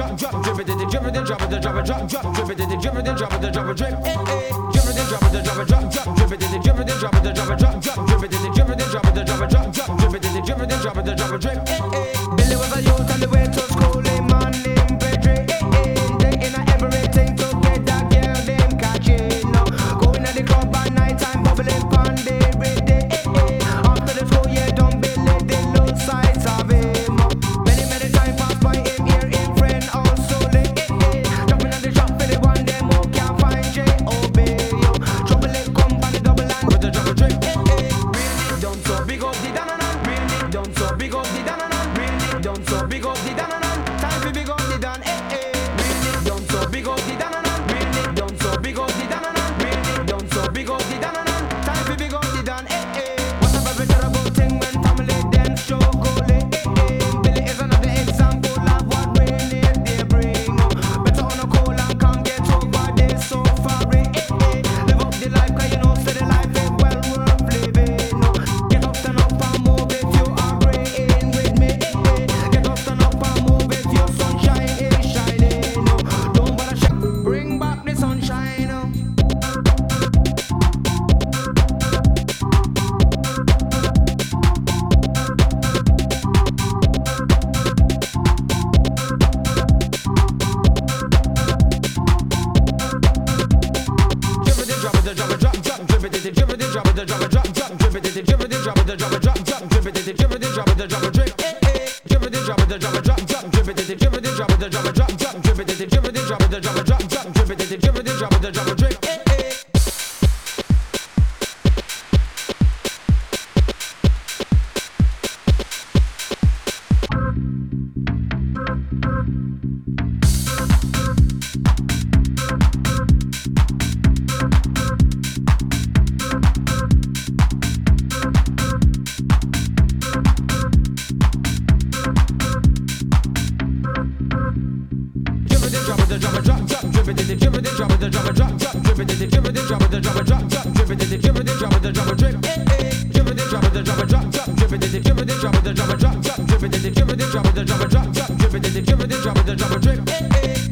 drop, drop, drip it, drip it, drop it, drop it, drop, drop, drip it, drip it, drop it, drop it, drip, drip it, drop it, drop it, drop, drop, drip it, drip it, drop it, drop it, drop, drop, drip it, drip it, drop it, drop it, drop, drop, drip it, drip it, drop it, drop it, drip. Billy was a youth on the way to school, a man named Pedro. They in everything to get that girl them catching up. Going to the club at night time, bubbling pon the day. After the school year done, Billy the low sides of him. Many time pass by him here, him friend also late. Jumping on the shop for the one them who can't find J.O.B. Trouble it come on the double and with the double drink. Really done so big up the dananan. Really done so big up the dananan. Really done so big up the dananan. Time for big up the dan. Really done so big up the dananan. Really done so big up the dananan. Really done so big up the dananan. Time for big up the dan. What a very terrible thing when family then show go late. Billy is another example of what really they bring. Better on a cold and can't get over this so far. Live up the life 'cause you know say the life is well worth living. Get up, stand up and move if you are praying with me. Get up, stand up and move if your sunshine is shining. Don't bother shake, bring back the sunshine. Drop it, drop it, drop, drop, drip it, drip it, drop it, drop it, drop, drop, drip it, drip it, drop it, drop it, drop, drop, drip it, drip it, drop it, drop it, drip, drip it, drop it, drop it, drop, drop, drip it, drip it, drop it, drop it, drop, drop, drip it, drip it, drop it, drop it, drop, drop, drip it, drip it, drop it, drop it, drip. Drop it, drop it, drop, drop, drip it, drip it, drop it, drop it, drop, drop, drip it, drip it, drop it, drop it, drop, drop, drip it, drip it, drop it, drop it, drip, drip it, drop it, drop it, drop, drop, drip it, drip it, drop it, drop it, drop, drop, drip it, drip it, drop it, drop it, drop, drop, drip it, drip it, drop it, drop it, drip.